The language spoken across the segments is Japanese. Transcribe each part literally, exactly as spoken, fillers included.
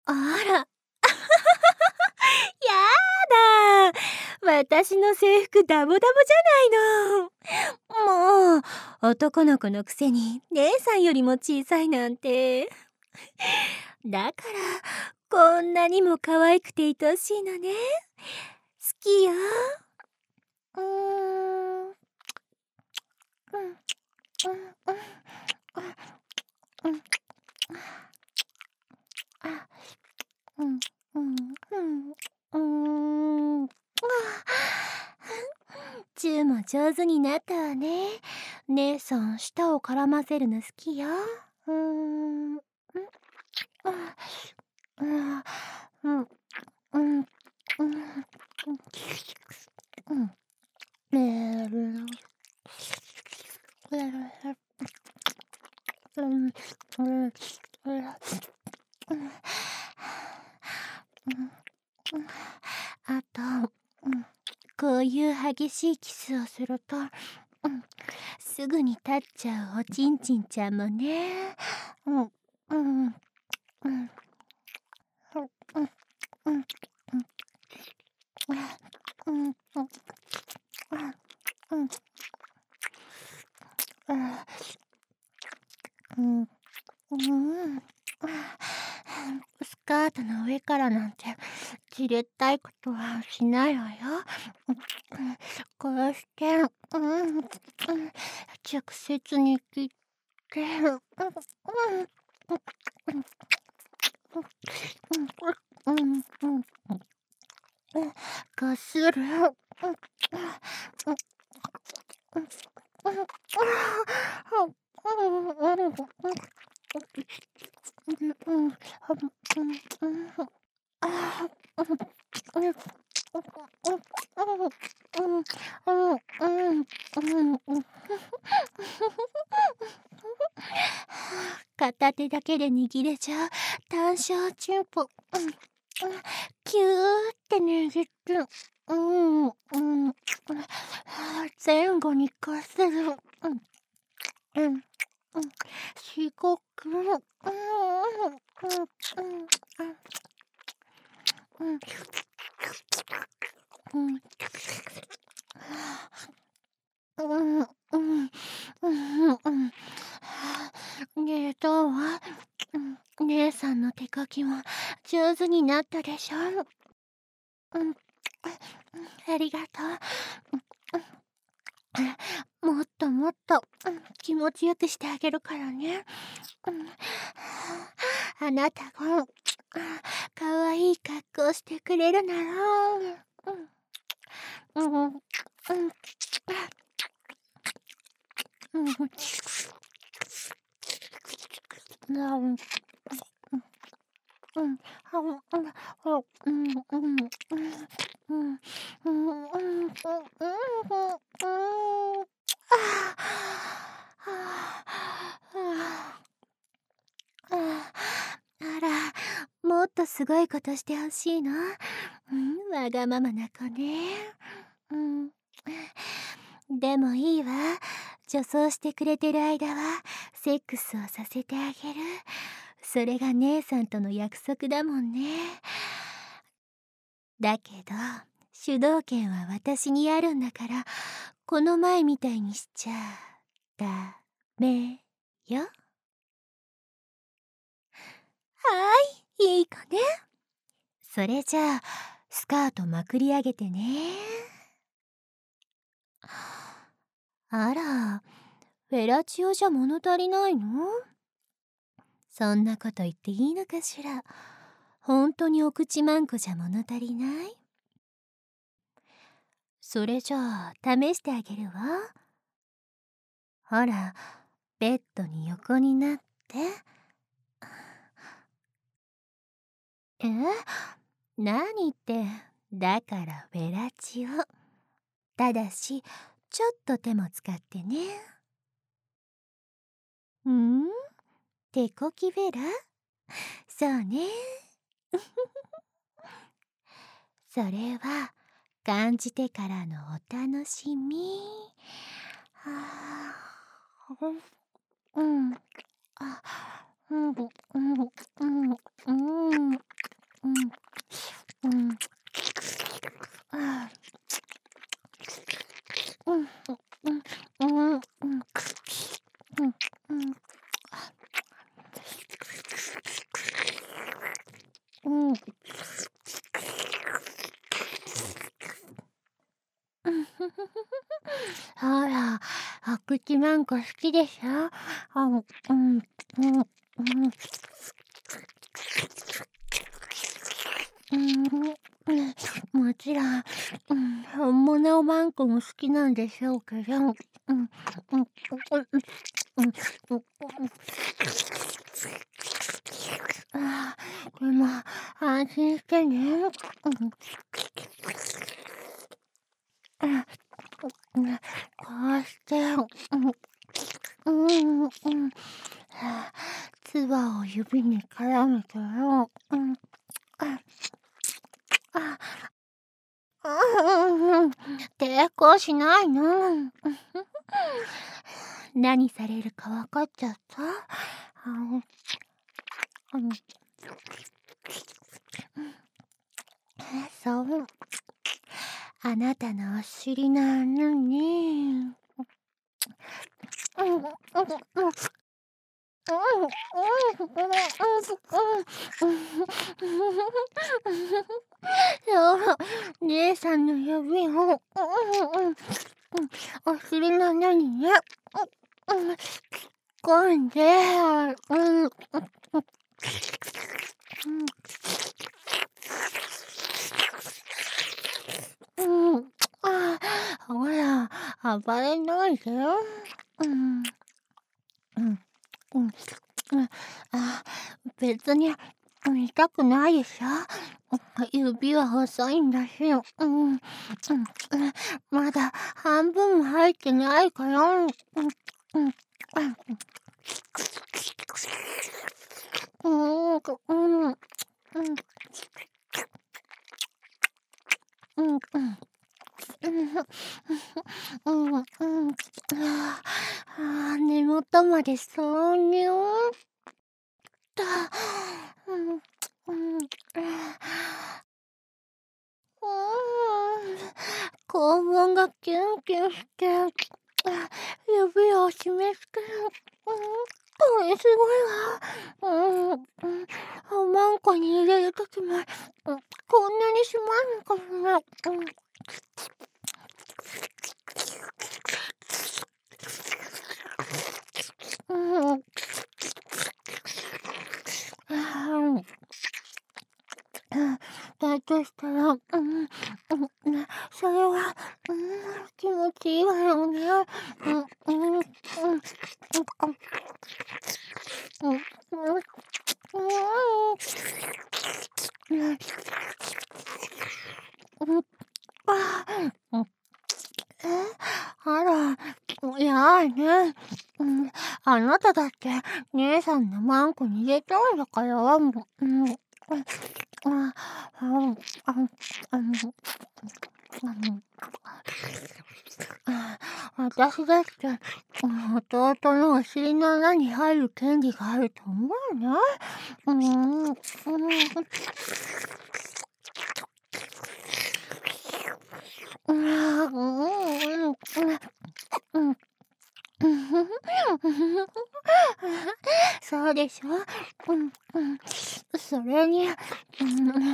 あら。やだ。私の制服ダボダボじゃないの。もう、男の子のくせに姉さんよりも小さいなんて。だから、こんなにも可愛くて愛しいのね。好きよ。うーん。うん。うん。うん。うん。あ。うん。うん。うん。うーん。チューも上手になったわね。姉さん、舌を絡ませるの好きよ。うーん。ん。あ。うん。うん。うん。うん。うん。ねる。うん。うん。うん。うん。あと、うん、こういう激しいキスをすると、うん、すぐに立っちゃうおちんちんちゃんもね。うん、うん、うん、うん、うん、うん、うん、うん、うん、うん、うん、うん。スカートの上からなんてじれったいことはしないわよ。こうして、うん、直接に切って、うん、うん、うん、こする。片手だけで握れちゃう単焦チンポ。キューって握って、うんうん、前後にこする。うんうん、すごく、うんうんうんうんうんうんうんうんうん。ねえ、どう？うん、姉さんの手かきも上手になったでしょ？うん、ありがとう。もっともっと、うん、気持ちよくしてあげるからね。うん、あなたが、かわいい格好してくれるなら、うん、うん、うん、うん、うん、うん、うん、はう、うん、はう、うん、うん、うん、うん、うん、うん、うん、うん、ああ、あら、もっとすごいことしてほしいの？うん、わがままな子ね。うん。でもいいわ。女装してくれてる間は、セックスをさせてあげる。それが姉さんとの約束だもんね。だけど、主導権は私にあるんだから、この前みたいにしちゃダメよ。はい、いい子ね。それじゃあ、スカートまくり上げてね。あら、フェラチオじゃ物足りないの？そんなこと言っていいのかしら。本当にお口まんこじゃ物足りない？それじゃあ、試してあげるわ。ほら、ベッドに横になって。え？何って、だからフェラチオ。ただし、ちょっと手も使ってね。んー？手こきフェラ？そうね。それは、感じてからのお楽しみ。はあ、うん、あ、うん、うん、うん、うん。 うん。ほら、お口まんこ好きでしょ？あ、うん、うん、うん。うん、もちろん、うん、本物のマンコも好きなんでしょうけど、うん、うん、うん、うん、うん、ああ、でも、安心してね。うん、うん、うん、こうして、うん、うん、うん、唾を指に絡めたら、うん、あ、あ、うん、抵抗しないの。何されるか分かっちゃった？あの、うん、そう。あなたのお尻なのに。うん、うん、うん。そう、姉さんの指を、お尻の穴にね、突っ込んで、うん、うん、あ、ほら、暴れないでよ。うん、うん、うん、あ、別に痛くないでしょ？指は細いんだし、うん、うん、まだ半分も入ってないから、うん、うん、うん、うん、うん、うん、うん、うん、うん、うん、ああ、根元まで挿入だ。うん、うん、うん、肛門がキュンキュンして、指を締め付ける。うん、これすごいわ。うん、うん、おまんこに入れるときも、うん、こんなに締まるのかしら。うん、うん、うん、だとしたら、うん、うん、それは、うん、気持ちいいわよね。うん、うん、うん、うん、うん、うん、うん、あ、うん、え、あら、いやね。うん、あなただって姉さんのマンコに入れたんだから、うん、うん、あ、あ、あ、あの、あの、あ、私だって、弟のお尻の穴に入る権利があると思うね。うん、うん、うん、うん、うん、うん。そうでしょ。うん、うん。それに、うん、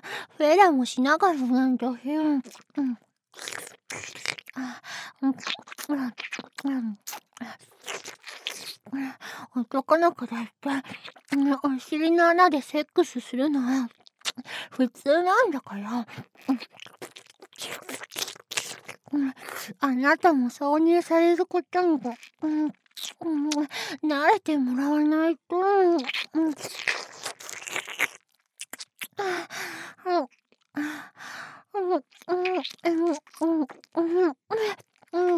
フェラもしながらなんだし。うん、うん。あ、うん、うん、うん。男の子だって、うん、お尻の穴でセックスするのは普通なんだから。うん、あなたも挿入されることに、うん、うん、慣れてもらわないと。うん、うん、うん、うん、うん、うん、うん、うん、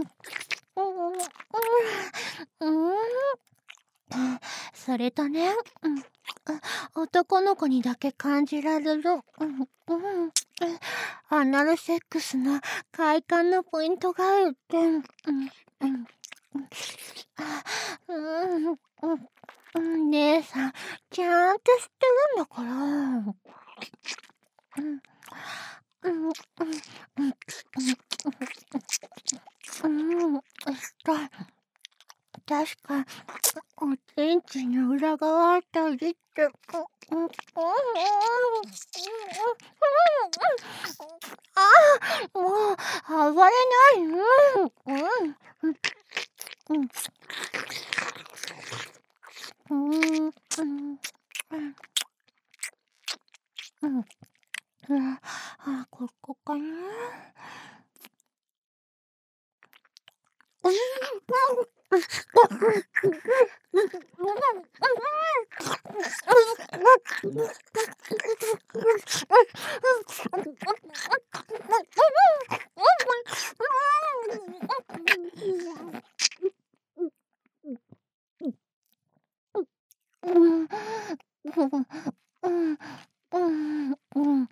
うん、それとね、うん、男の子にだけ感じられる、うん、うん、アナルセックスの快感のポイントがあるって、うん、うん、うん、うん、うん、姉さん、ちゃんと知ってるんだから。うん、うん、うん、うん、うん、うん、した確か、おちんちんの裏側あたりって、 あ、もう暴れない。うんうんうんうんうんうんうん、あ、ここかな。うんうんうんうん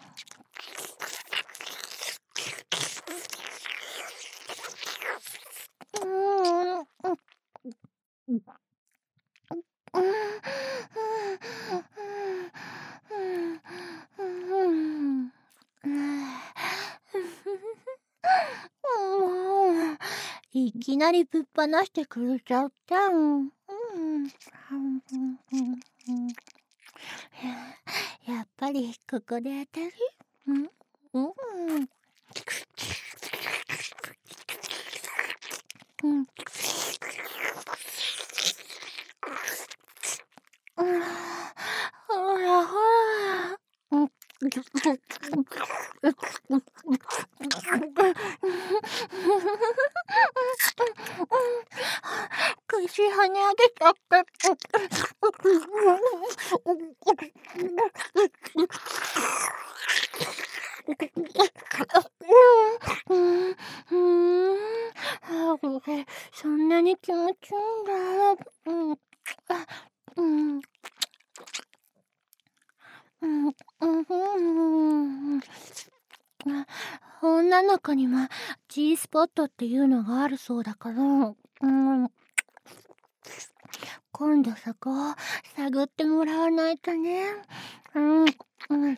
いきなりぶっ放してくれちゃった。うんうんやっぱりここで当たる。うんうんうんほらほら。うん口跳ね上げちゃった。うんうんあこれそんなに気持ちいいんだ。うんあうんうんうんうん女の子にも G スポットっていうのがあるそうだから、うん、今度そこを探ってもらわないとね。うんうんうん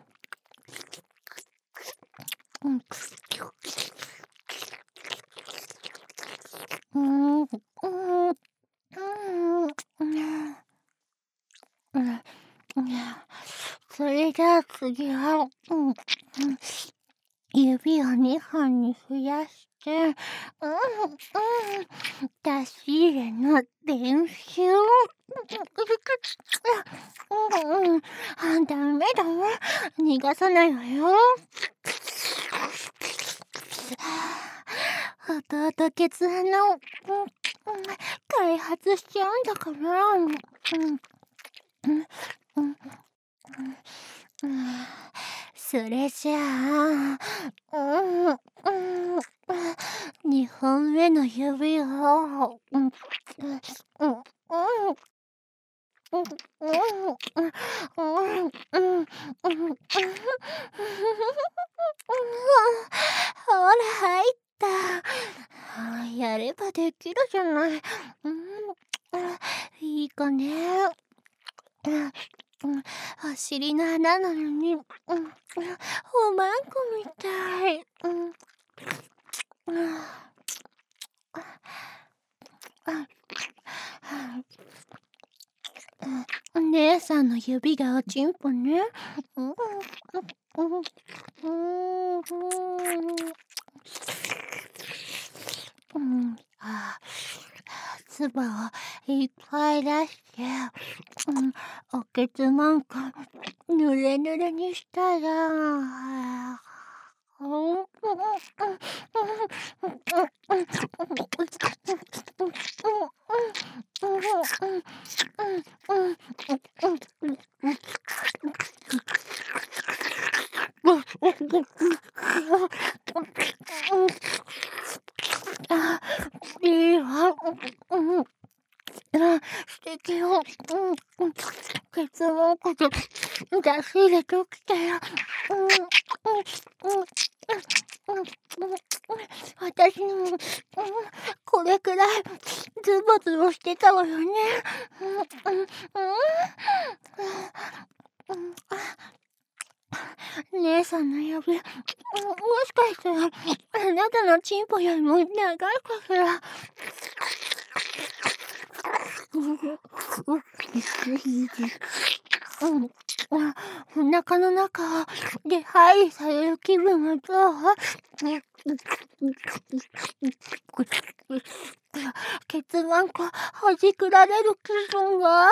うんうんうんうんそれじゃあ次は、うんうん、指をにほんに増やして、うんうん、出し入れの練習。うんうん、あ、ダメだわ。逃がさないわよ。弟ケツ穴を、うん、開発しちゃうんだから。うんうんうんうんそれじゃあ、うんうんにほんめの指を、うんうんうんほら入った。やればできるじゃない。いいかね。お尻の穴なのに、おまんこみたい。姉さんの指がおちんぽね。うんあ唾をいっぱい出して、うん、おけつなんかぬれぬれにしたら、あ、いいわ。うんうん素敵よ。うんうん。ケツもこで出し入れときたよ。うんうんうんうんうん私にも、うん、これくらいズボズボしてたわよね。うんうんうん姉さんの指、もしかしたらあなたのチンポよりも長いかしら。うんお腹の中で配理される気分はどう？ケツマンコはじくられる気分は？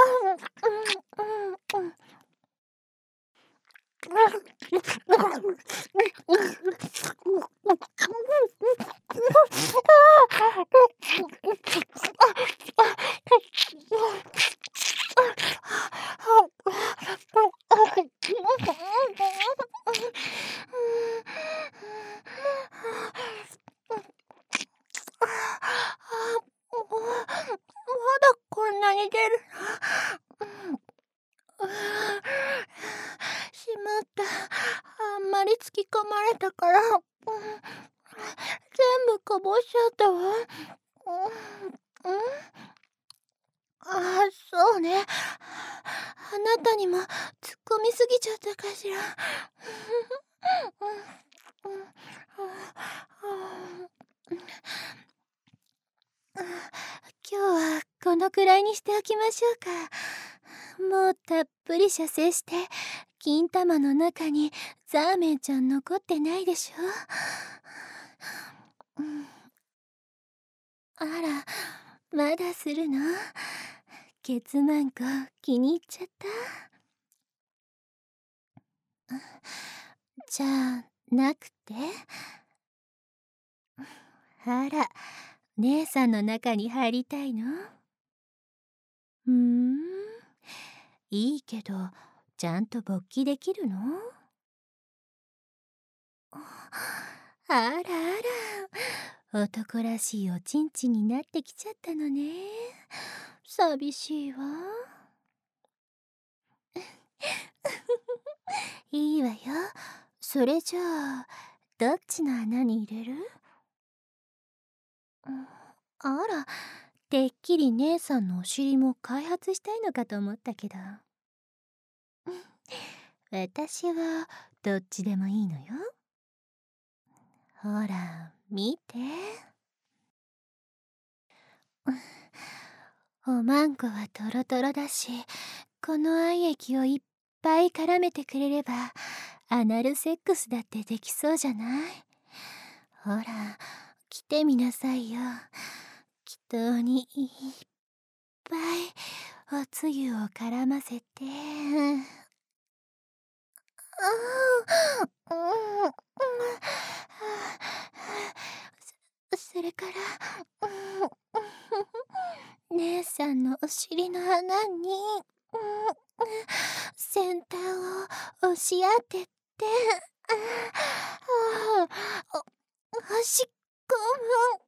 まだこんなに出るの？しまった。あんまり突き込まれたから、全部こぼしちゃったわ。ああ、そうね。あなたにも突っ込みすぎちゃったかしら。今日はこのくらいにしておきましょうか。もうたっぷり射精して金玉の中にザーメンちゃん残ってないでしょ。あら、まだするの？ケツマンコ気に入っちゃった？じゃあなくて？あら、姉さんの中に入りたいの？ふーん、いいけどちゃんと勃起できるの？あらあら、男らしいおちんちんになってきちゃったのね。寂しいわ。いいわよ。それじゃあどっちの穴に入れる？あら、てっきり姉さんのお尻も開発したいのかと思ったけど。私はどっちでもいいのよ。ほら見て。おまんこはトロトロだし、この愛液をいっぱい絡めてくれればアナルセックスだってできそうじゃない？ほら来てみなさいよ。祈祷にいっぱいおつゆを絡ませて。ああ、そそれから姉さんのお尻の穴に先端を押し当てて、ああ、おしっこも、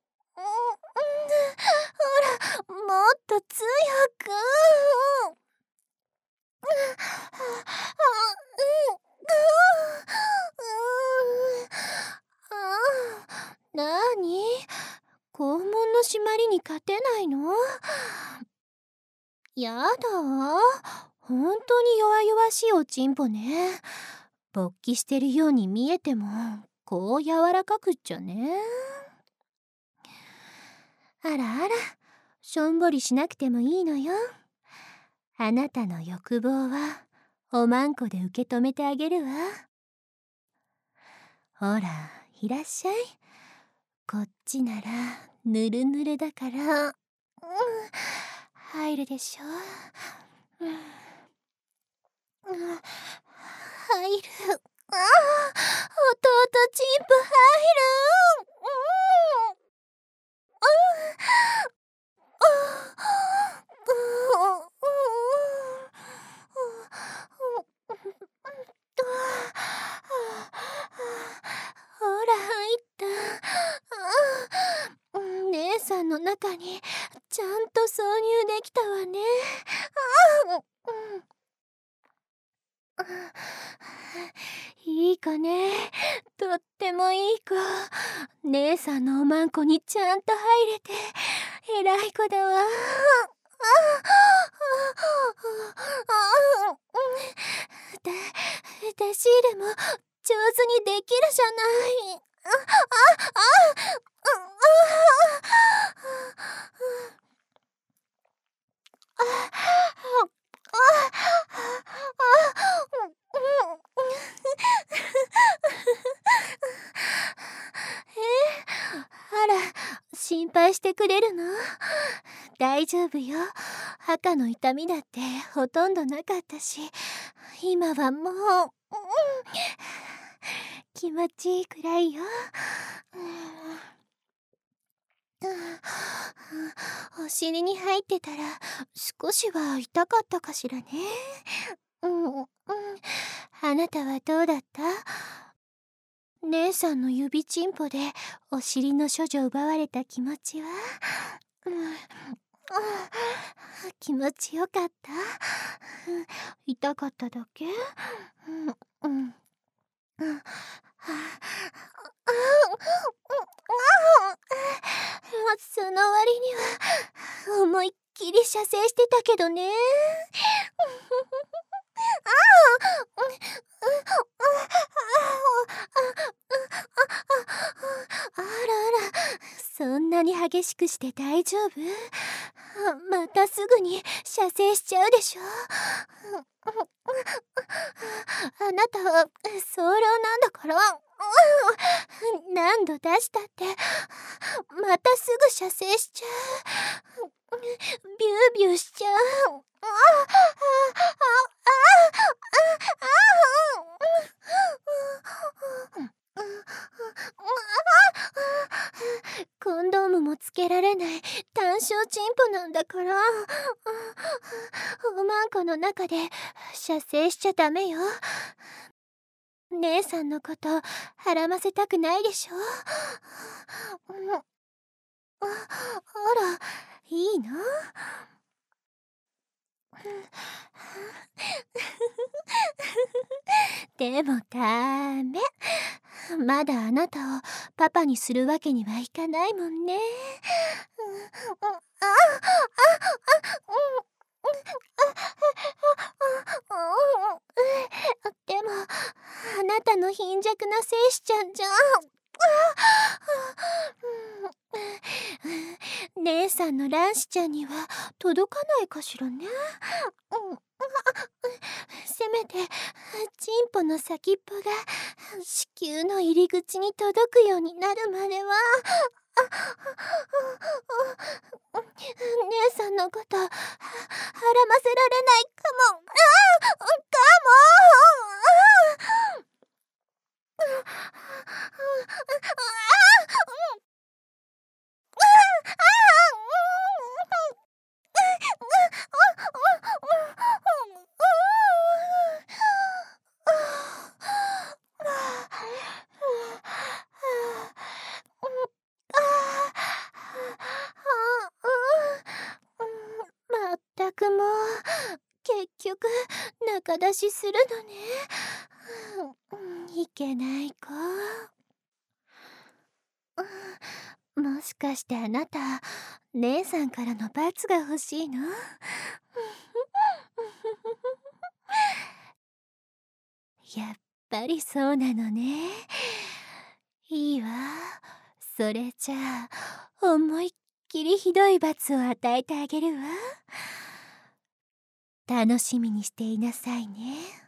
ほらもっと強く。なに？肛門の締まりに勝てないの？やだわ。本当に弱々しいおちんぽね。勃起してるように見えてもこう柔らかくっちゃね。あらあら、しょんぼりしなくてもいいのよ。あなたの欲望はおまんこで受け止めてあげるわ。ほらいらっしゃい。こっちならぬるぬるだから、うん、入るでしょ。うん、うん、入る。ああ、弟チンプ入る。うん、ほら入った。姉さんの中にちゃんと挿入できたわね。いい子ね。とってもいい子。姉さんのおまんこにちゃんと入れて偉い子だわ。だ、出し入れも上手にできるじゃない。あ、あ、あ、 あら、心配してくれるの？大丈夫よ。赤の痛みだってほとんどなかったし、今はもう、うん、気持ちいいくらいよ。お尻に入ってたら少しは痛かったかしらね。うんうん。あなたはどうだった？姉さんの指チンポでお尻の処女奪われた気持ちは？うん、気持ちよかった？痛かっただけ？うんうん。その割には思いっきり射精してたけどね。あらあら、そんなに激しくして大丈夫？またすぐに射精しちゃうでしょ。あなたは早漏なんだから。何度出したってまたすぐ射精しちゃう。ビュービューしちゃう。コンドームもつけられない単小チンポなんだから、おまんこの中で射精しちゃダメよ。姉さんのことはらませたくないでしょ。あ、あら、いいの？でもダメ。まだあなたをパパにするわけにはいかないもんね。でもあなたの貧弱な精子ちゃんじゃ姉さんの卵子ちゃんには届かないかしらね。せめてチンポの先っぽが子宮の入り口に届くようになるまでは姉さんのことはらませられないかも。かも。まったくもう、結局仲出しするのね。いけない子。もしかしてあなた、姉さんからの罰が欲しいの？やっぱりそうなのね。いいわ。それじゃあ、思いっきりひどい罰を与えてあげるわ。楽しみにしていなさいね。